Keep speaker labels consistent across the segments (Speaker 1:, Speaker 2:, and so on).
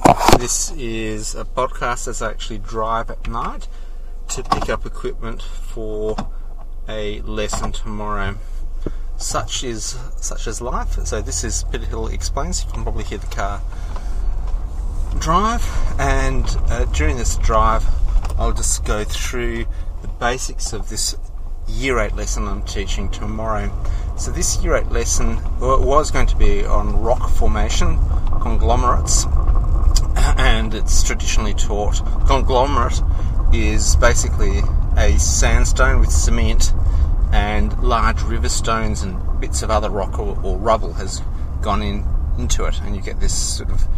Speaker 1: This is a podcast as I actually drive at night to pick up equipment for a lesson tomorrow. Such is life. So this is Peter Hill Explains. You can probably hear the car drive, and during this drive I'll just go through the basics of this Year 8 lesson I'm teaching tomorrow. So this Year 8 lesson was going to be on rock formation, conglomerates, and it's traditionally taught. Conglomerate is basically a sandstone with cement and large river stones and bits of other rock or rubble has gone into it, and you get this sort of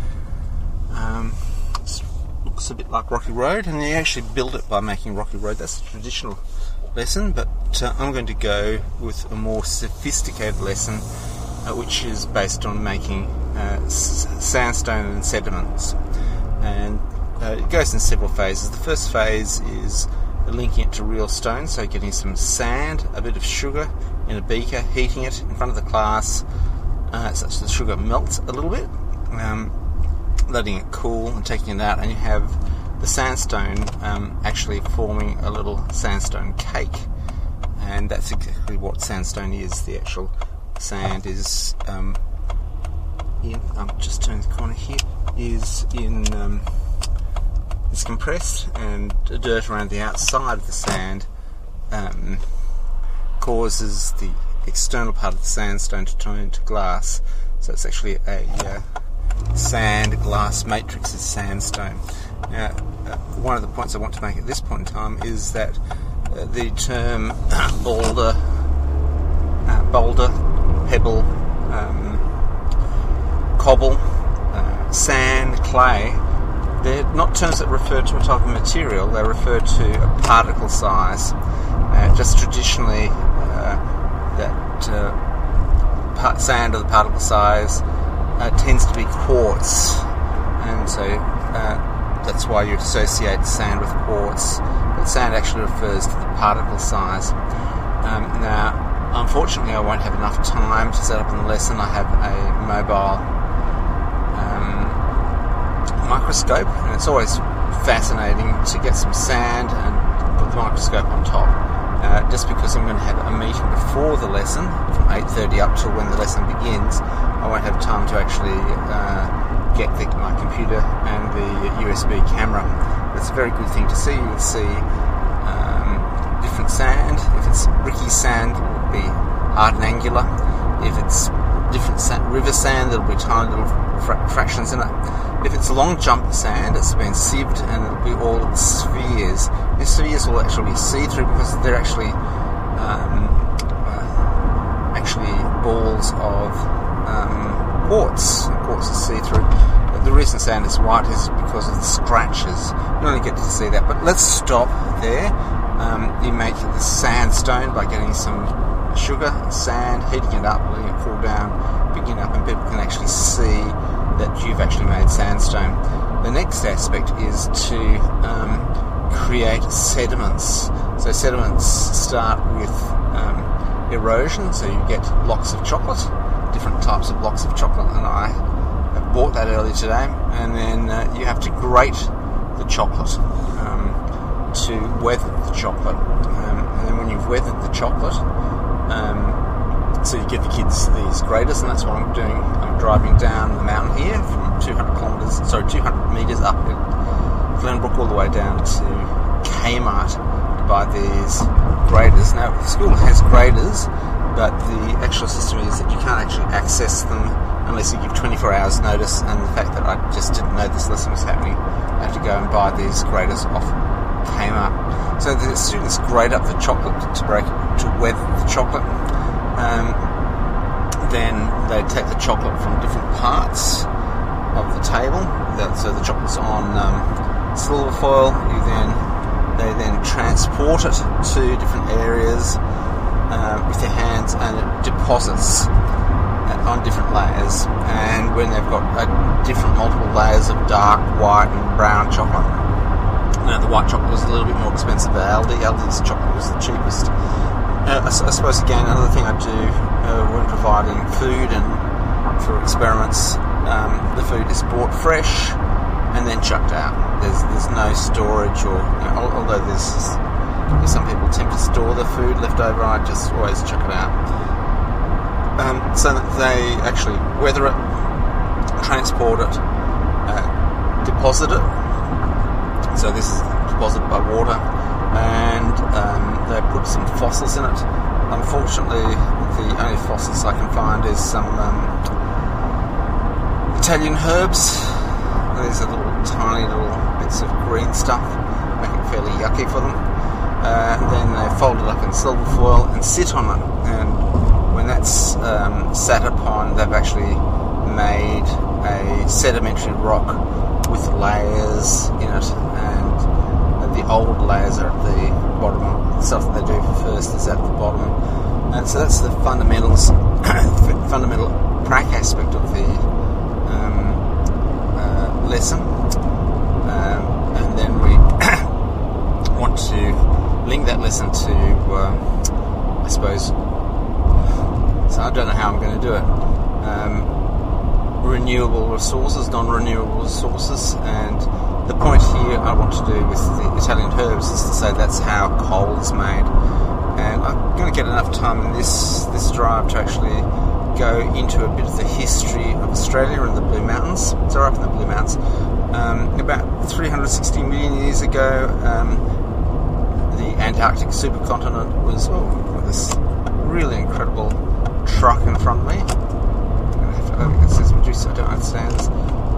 Speaker 1: looks a bit like Rocky Road, and you actually build it by making Rocky Road. That's a traditional lesson, but I'm going to go with a more sophisticated lesson which is based on making sandstone and sediments, and it goes in several phases. The first phase is linking it to real stone, so getting some sand, a bit of sugar in a beaker, heating it in front of the class such that the sugar melts a little bit, letting it cool and taking it out, and you have the sandstone actually forming a little sandstone cake. And that's exactly what sandstone is. The actual sand is I'm just turning the corner here, is compressed, and dirt around the outside of the sand causes the external part of the sandstone to turn into glass. So it's actually a sand glass matrix is sandstone. Now, one of the points I want to make at this point in time is that the term boulder, pebble, cobble, sand, clay, they're not terms that refer to a type of material, they refer to a particle size. Just traditionally, that sand of the particle size tends to be quartz, and so that's why you associate sand with quartz, but sand actually refers to the particle size. Now, unfortunately, I won't have enough time to set up in the lesson. I have a mobile microscope, and it's always fascinating to get some sand and put the microscope on top. Just because I'm going to have a meeting before the lesson, from 8:30 up till when the lesson begins, I won't have time to actually get my computer and the USB camera. It's a very good thing to see. You'll see different sand. If it's bricky sand, it will be hard and angular. If it's different river sand, there'll be tiny little fractions in it. If it's long jump sand, it's been sieved and it'll be all spheres. The spheres will actually be see-through because they're actually balls of quartz. Quartz is see-through. The reason sand is white is because of the scratches. You only get to see that. But let's stop there. You make the sandstone by getting some sugar, sand, heating it up, letting it cool down, picking it up, and people can actually see that you've actually made sandstone. The next aspect is to create sediments. So sediments start with erosion, so you get blocks of chocolate, different types of blocks of chocolate, and I have bought that earlier today, and then you have to grate the chocolate to weather the chocolate, and then when you've weathered the chocolate, so you give the kids these graters, and that's what I'm doing. I'm driving down the mountain here from 200 metres up in Glenbrook all the way down to Kmart to buy these graters. Now, the school has graters, but the actual system is that you can't actually access them unless you give 24 hours notice, and the fact that I just didn't know this lesson was happening, I have to go and buy these graters off Kmart. So the students grate up the chocolate to weather the chocolate. Then they take the chocolate from different parts of the table. So the chocolate's on silver foil. They then transport it to different areas with their hands, and it deposits on different layers. And when they've got multiple layers of dark white and brown chocolate. Now, the white chocolate was a little bit more expensive at Aldi. Aldi's chocolate was the cheapest. I suppose, again, another thing I do when providing food and for experiments, the food is bought fresh, and then chucked out. There's no storage, or although there's some people tend to store the food left over, I just always chuck it out. So that they actually weather it, transport it, deposit it. So this is deposited by water, and they put some fossils in it. Unfortunately, the only fossils I can find is some Italian herbs. These are tiny little bits of green stuff, make it fairly yucky for them. Then they fold it up in silver foil and sit on it. And when that's sat upon, they've actually made a sedimentary rock with layers in it, and the old layers are at the bottom. The stuff that they do first is at the bottom. And so that's the fundamental prac aspect of the lesson. And then we want to link that lesson to, I suppose, so I don't know how I'm going to do it, renewable resources, non-renewable resources, and the point here I want to do with the Italian herbs is to say that's how coal is made. And I'm going to get enough time in this drive to actually go into a bit of the history of Australia and the Blue Mountains. So up in the Blue Mountains, about 360 million years ago, the Antarctic supercontinent was this really incredible truck in front of me. It says reduce, I don't understand this.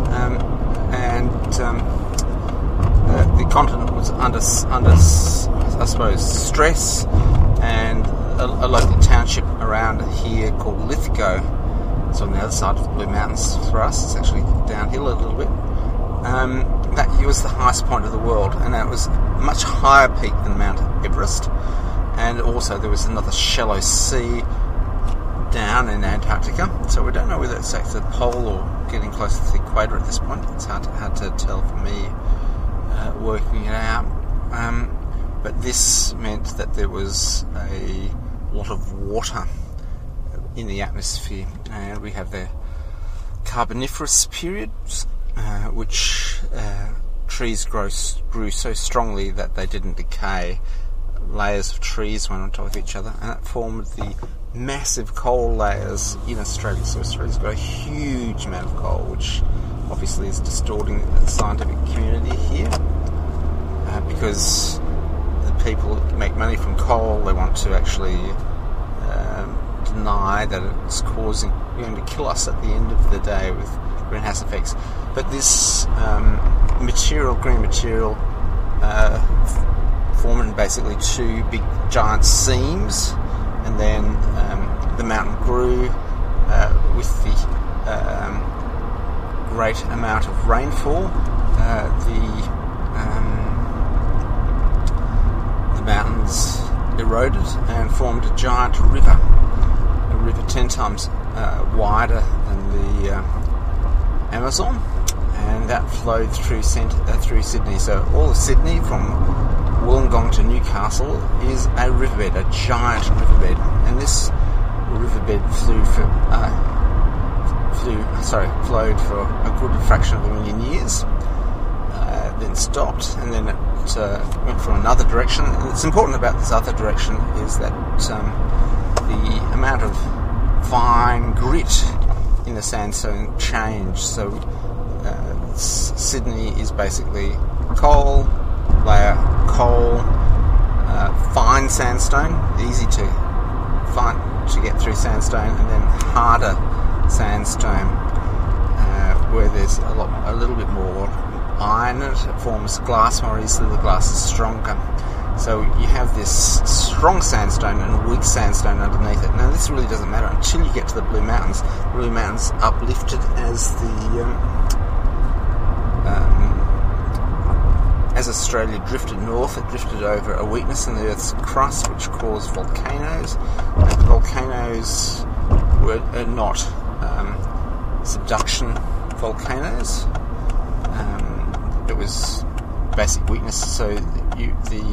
Speaker 1: The continent was under, I suppose, stress, and a local township around here called Lithgow. It's on the other side of the Blue Mountains for us. It's actually downhill a little bit. That was the highest point of the world, and it was a much higher peak than Mount Everest. And also there was another shallow sea down in Antarctica, so we don't know whether it's actually the pole or getting close to the equator at this point. It's hard to tell for me working it out. But this meant that there was a lot of water in the atmosphere, and we have the Carboniferous periods, which trees grew so strongly that they didn't decay. Layers of trees went on top of each other, and that formed the massive coal layers in Australia. So Australia's got a huge amount of coal, which obviously is distorting the scientific community here, because the people that make money from coal, they want to actually deny that it's going to kill us at the end of the day with greenhouse effects. But this green material, formed basically two big giant seams, and then the mountain grew with the great amount of rainfall. The mountains eroded and formed a giant river, a river 10 times wider than the Amazon, and that flowed through Sydney. So all of Sydney, from Wollongong to Newcastle, is a riverbed, a giant riverbed, and this riverbed flowed for a good fraction of a million years, then stopped, and then it went from another direction. And what's important about this other direction is that the amount of fine grit in the sandstone changed. So Sydney is basically coal, layer coal, fine sandstone, easy to get through sandstone, and then harder sandstone, where there's a little bit more iron in it. It forms glass more easily. The glass is stronger. So you have this strong sandstone and weak sandstone underneath it. Now this really doesn't matter until you get to the Blue Mountains. The Blue Mountains uplifted as Australia drifted north. It drifted over a weakness in the Earth's crust, which caused volcanoes. And the volcanoes were not subduction volcanoes. It was basic weakness, so the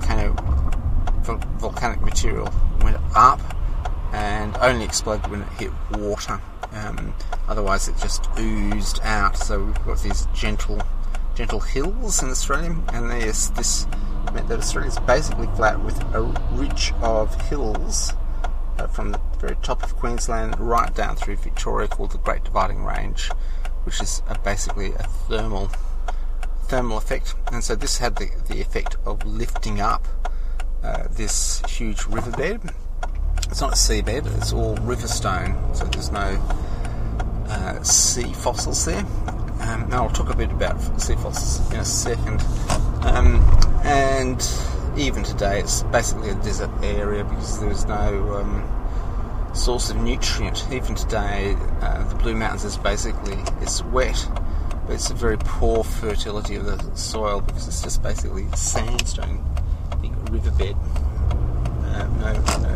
Speaker 1: volcanic material went up and only exploded when it hit water. Otherwise it just oozed out. So we've got these gentle gentle hills in Australia, and this meant that Australia is basically flat with a ridge of hills from the very top of Queensland right down through Victoria, called the Great Dividing Range, which is basically a thermal effect. And so this had the effect of lifting up this huge riverbed. It's not a seabed, it's all river stone, so there's no sea fossils there. Now I'll talk a bit about sea fossils in a second. And even today it's basically a desert area because there's no source of nutrient. Even today the Blue Mountains is it's wet, but it's a very poor fertility of the soil because it's just basically sandstone, big riverbed, no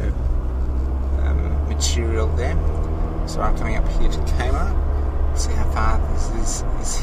Speaker 1: material there. So I'm coming up here to Kmart. See how far this is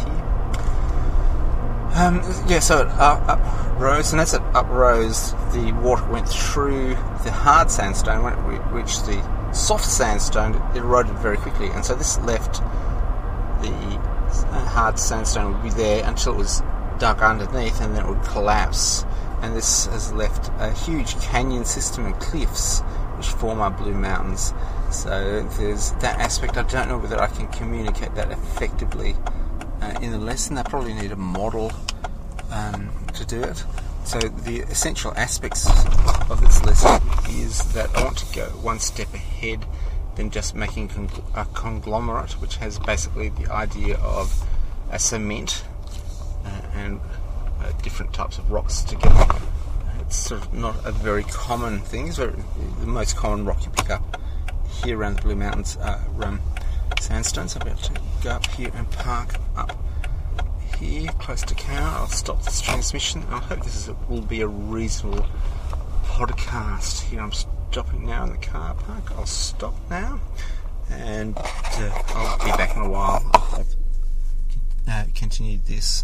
Speaker 1: here. So it uprose, and as it uprose, the water went through the hard sandstone. When it reached the soft sandstone, it eroded very quickly, and so this left the hard sandstone would be there until it was dug underneath, and then it would collapse. And this has left a huge canyon system and cliffs which form our Blue Mountains. So there's that aspect. I don't know whether I can communicate that effectively in the lesson. I probably need a model to do it. So the essential aspects of this lesson is that I want to go one step ahead than just making a conglomerate, which has basically the idea of a cement and different types of rocks together. It's sort of not a very common thing. It's the most common rock you pick up here around the Blue Mountains are sandstone. So I'm about to go up here and park up here close to Kmart. I'll stop this transmission. I hope this will be a reasonable podcast here. I'm stopping now in the car park. I'll stop now and I'll be back in a while. I've continued this.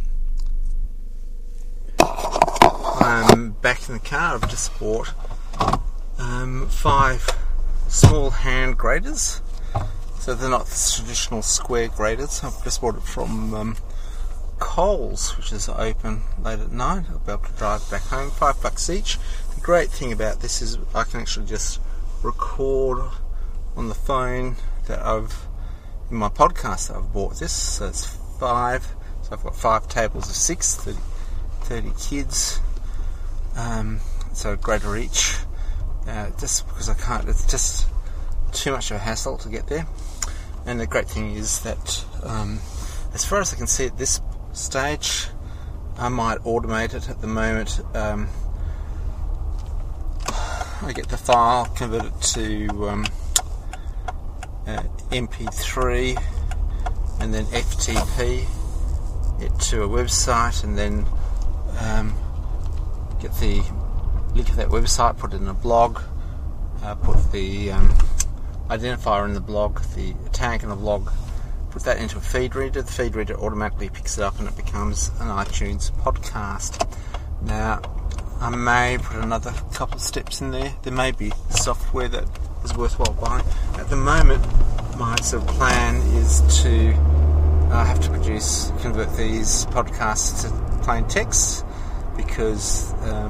Speaker 1: I'm back in the car. I've just bought 5 small hand graders. So they're not the traditional square graders. I've just bought it from Coles, which is open late at night. I'll be able to drive back home. $5 each. The great thing about this is I can actually just record on the phone that in my podcast that I've bought this. So it's 5. So I've got 5 tables of 6, 30 kids. So a grader each. Just because I can't, it's just too much of a hassle to get there. And the great thing is that as far as I can see at this stage, I might automate it at the moment. I get the file, convert it to MP3 and then FTP it to a website, and then get the link of that website, put it in a blog, put the identifier in the blog, the tag in the blog, put that into a feed reader. The feed reader automatically picks it up and it becomes an iTunes podcast. Now, I may put another couple of steps in there. There may be software that is worthwhile buying. At the moment, my sort of plan is to have to convert these podcasts to plain text, because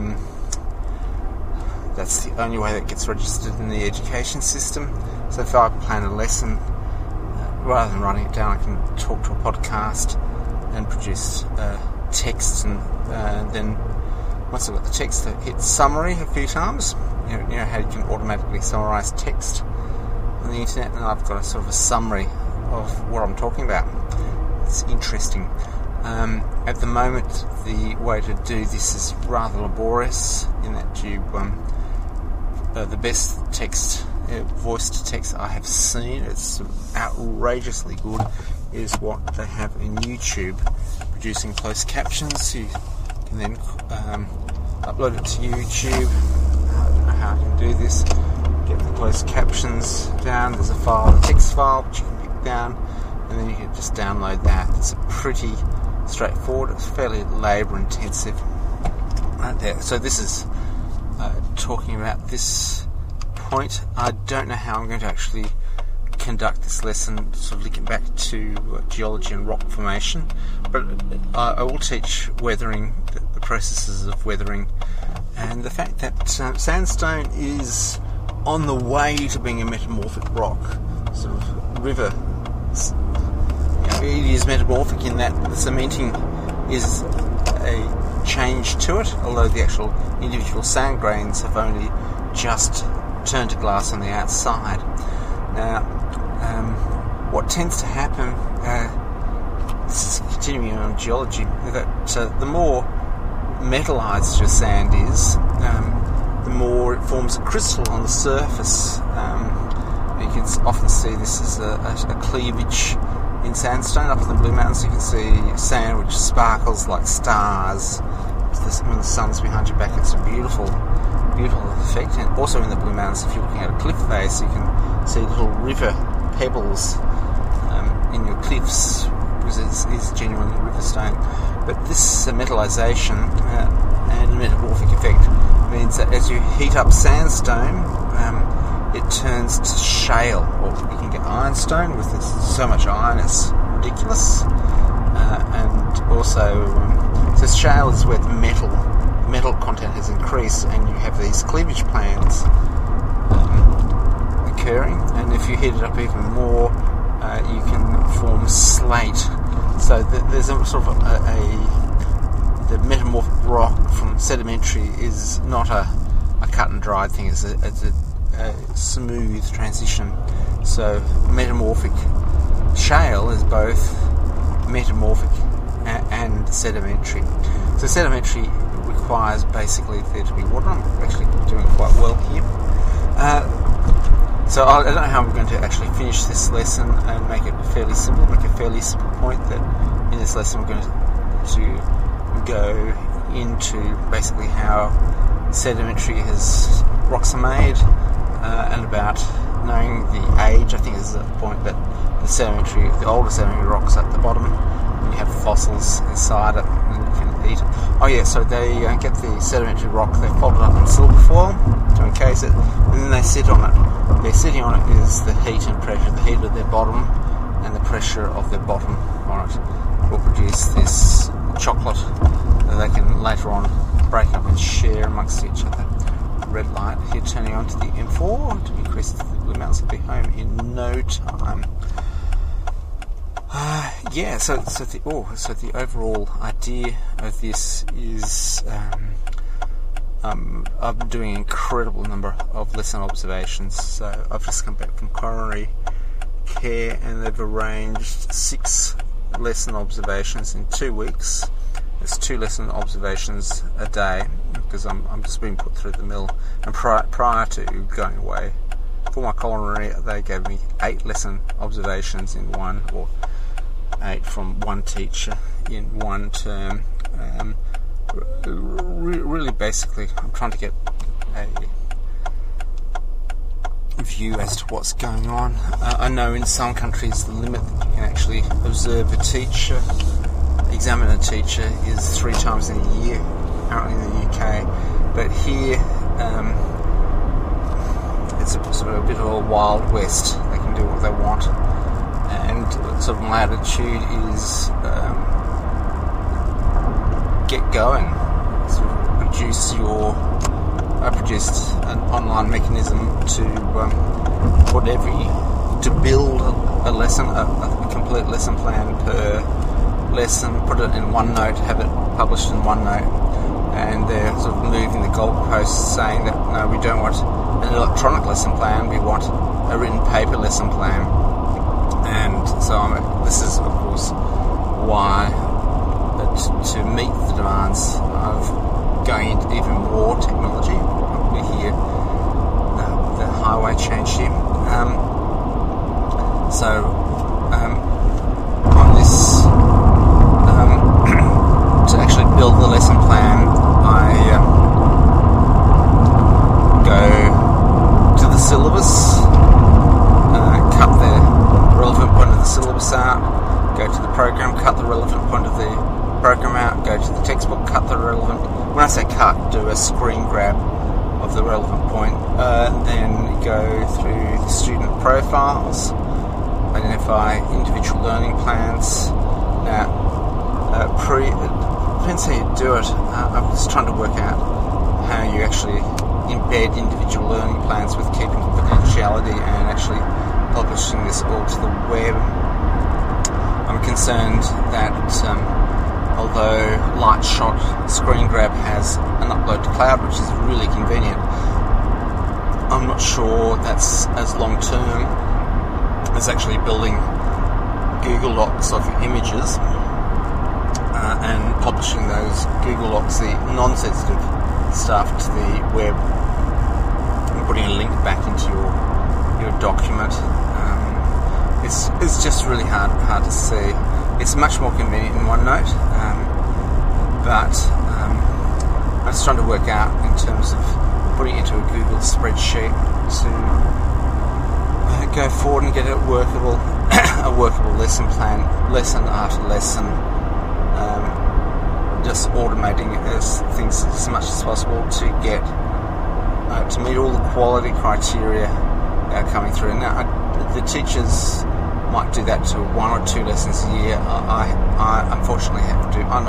Speaker 1: that's the only way that gets registered in the education system. So if I plan a lesson, rather than writing it down, I can talk to a podcast and produce text, and then once I've got the text, I hit summary a few times. You know how you can automatically summarize text on the internet, and I've got a sort of a summary of what I'm talking about. It's interesting. At the moment, the way to do this is rather laborious in that you the best text, voice to text I have seen, it's outrageously good, is what they have in YouTube, producing closed captions. You can then upload it to YouTube. I don't know how I can do this. Get the closed captions down. There's a file, a text file, which you can pick down, and then you can just download that. It's a pretty straightforward. It's fairly labour intensive right there. So this is talking about this point. I don't know how I'm going to actually conduct this lesson sort of linking back to geology and rock formation, but I will teach weathering, the processes of weathering, and the fact that sandstone is on the way to being a metamorphic rock, sort of river. It is metamorphic in that the cementing is a change to it, although the actual individual sand grains have only just turned to glass on the outside. Now, what tends to happen, this is continuing on geology, that the more metallized your sand is, the more it forms a crystal on the surface. You can often see this as a cleavage in sandstone. Up in the Blue Mountains you can see sand which sparkles like stars. When the sun's behind your back, it's a beautiful effect. And also in the Blue Mountains, if you're looking at a cliff face, you can see little river pebbles in your cliffs, because it is genuinely river stone. But this metallization and metamorphic effect means that as you heat up sandstone, it turns to shale, or you can get ironstone with so much iron it's ridiculous. And also, so shale is where the metal content has increased, and you have these cleavage planes occurring. And if you heat it up even more, you can form slate. So there's a sort of the metamorphic rock from sedimentary is not a cut and dried thing. It's a smooth transition. So metamorphic shale is both metamorphic and sedimentary. So sedimentary requires basically there to be water. I'm actually doing quite well here. So I don't know how I'm going to actually finish this lesson and make it fairly simple, make a fairly simple point that in this lesson we're going to go into basically how sedimentary rocks are made, and about knowing the age. I think this is a point that the older sedimentary rocks at the bottom, and you have fossils inside it, and you can eat it. Oh yeah, so they get the sedimentary rock, they fold it up in silver foil to encase it, and then they sit on it. They're sitting on it is the heat and pressure. The heat of their bottom and the pressure of their bottom on it will produce this chocolate that they can later on break up and share amongst each other. Red light here turning on to the M4 to increase the Blue Mountains. Will be home in no time. So the overall idea of this is I'm doing an incredible number of lesson observations. So I've just come back from coronary care, and they've arranged 6 lesson observations in 2 weeks. It's 2 lesson observations a day, because I'm just being put through the mill. And prior to going away for my coronary, they gave me 8 lesson observations in one, or 8 from one teacher in one term. Really, basically, I'm trying to get a view as to what's going on. I know in some countries the limit that you can actually observe a teacher, examine a teacher, is 3 times in a year, apparently in the UK. But here, it's sort of a bit of a wild west. They can do what they want. And sort of my attitude is get going. Sort of I produced an online mechanism to build a lesson, a complete lesson plan per lesson, put it in OneNote, have it published in OneNote, and they're sort of moving the goalposts, saying that no, we don't want an electronic lesson plan, we want a written paper lesson plan. And so this is of course why, to meet the demands of going into even more technology, we hear the highway change here. On this, to actually build the lesson plan, I go to the syllabus, cut the relevant point of the syllabus out, go to the program, cut the relevant point of the program out, go to the textbook, cut the relevant. When I say cut, do a screen grab of the relevant point, then go through the student profiles, identify individual learning plans. Now, depends how you do it. I was trying to work out how you actually embed individual learning plans with keeping confidentiality and actually publishing this all to the web. I'm concerned that although Lightshot Screen Grab has an upload to cloud, which is really convenient, I'm not sure that's as long term as actually building Google Docs of images and publishing those Google Docs, the non-sensitive stuff, to the web and putting a link back into your document. It's just really hard to see. It's much more convenient in OneNote, but I'm just trying to work out in terms of putting it into a Google spreadsheet to go forward and get a workable lesson plan, lesson after lesson, just automating things as much as possible to get to meet all the quality criteria coming through. Now, the teachers might do that to 1 or 2 lessons a year. I unfortunately have to. I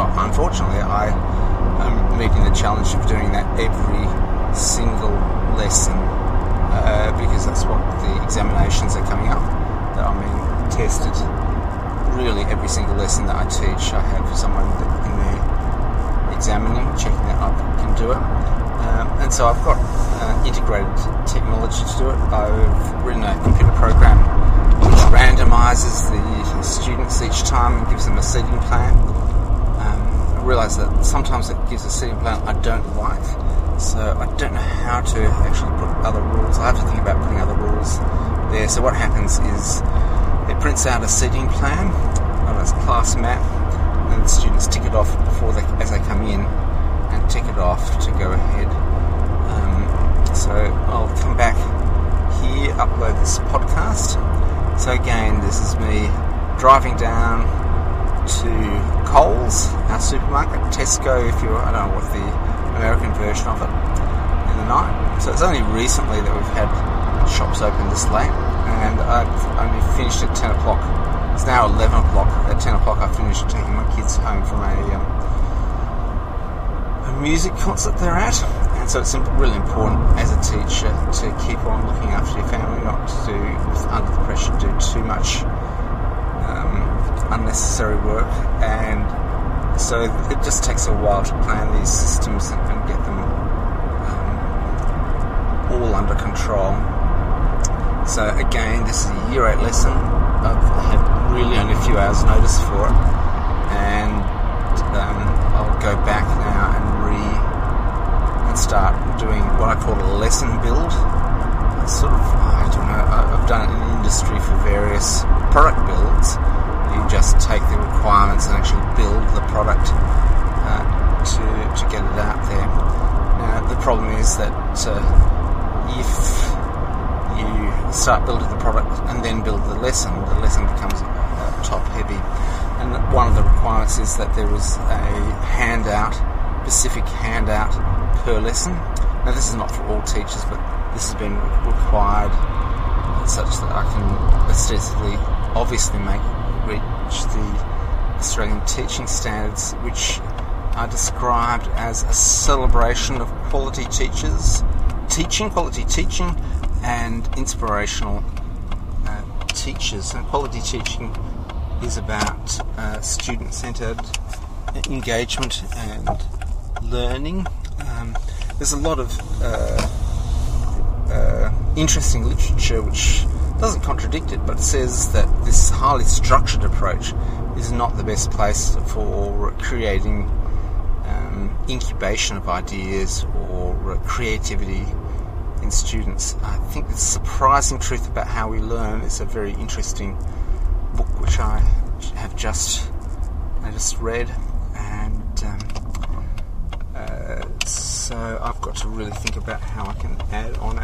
Speaker 1: am meeting the challenge of doing that every single lesson because that's what the examinations are coming up. That I'm being tested. Really, every single lesson that I teach, I have someone in there examining, checking that I can do it. And so I've got integrated technology to do it. I've written a computer program which randomises the students each time and gives them a seating plan. I realise that sometimes it gives a seating plan I don't like, so I don't know how to actually put other rules. I have to think about putting other rules there. So what happens is it prints out a seating plan on a class map, and the students tick it off as they come in, and tick it off to go ahead. So I'll come back here, upload this podcast. So again, this is me driving down to Coles, our supermarket, Tesco, I don't know what the American version of it, in the night. So it's only recently that we've had shops open this late, and I've only finished at 10 o'clock. It's now 11 o'clock. At 10 o'clock I finished taking my kids home from a music concert they're at. And so it's really important as a teacher to keep on looking after your family, not to under the pressure, do too much unnecessary work. And so it just takes a while to plan these systems and get them all under control. So again, this is a Year 8 lesson. I've had really only a few hours notice for it, and I'll go back now and start doing what I call a lesson build. It's sort of, I don't know, I've done it in the industry for various product builds. You just take the requirements and actually build the product to get it out there. Now, the problem is that if you start building the product and then build the lesson becomes top heavy. And one of the requirements is that there is a specific handout per lesson. Now, this is not for all teachers, but this has been required such that I can ostensibly, obviously reach the Australian teaching standards, which are described as a celebration of quality teaching, and inspirational teachers. And quality teaching is about student-centered engagement and learning. There's a lot of interesting literature which doesn't contradict it, but says that this highly structured approach is not the best place for creating incubation of ideas or creativity in students. I think the surprising truth about how we learn is a very interesting book which I have just read, and so I've got to really think about how I can add on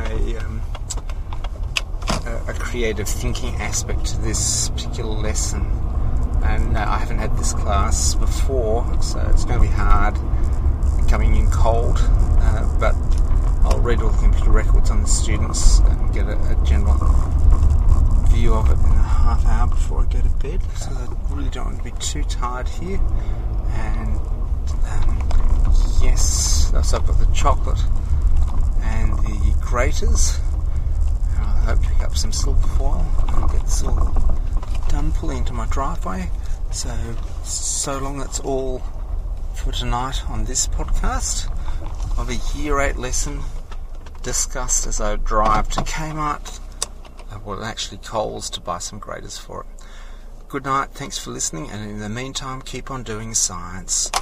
Speaker 1: a creative thinking aspect to this particular lesson. And I haven't had this class before, so it's going to be hard coming in cold, but I'll read all the computer records on the students and get a general review of it in a half hour before I go to bed, so I really don't want to be too tired here. And yes, so I've got the chocolate and the graters. And I hope to pick up some silver foil and get this all done, pulling into my driveway. So long, that's all for tonight on this podcast of a Year 8 lesson discussed as I drive to Kmart, well actually Coles, to buy some graters for it. Good night, thanks for listening, and in the meantime keep on doing science.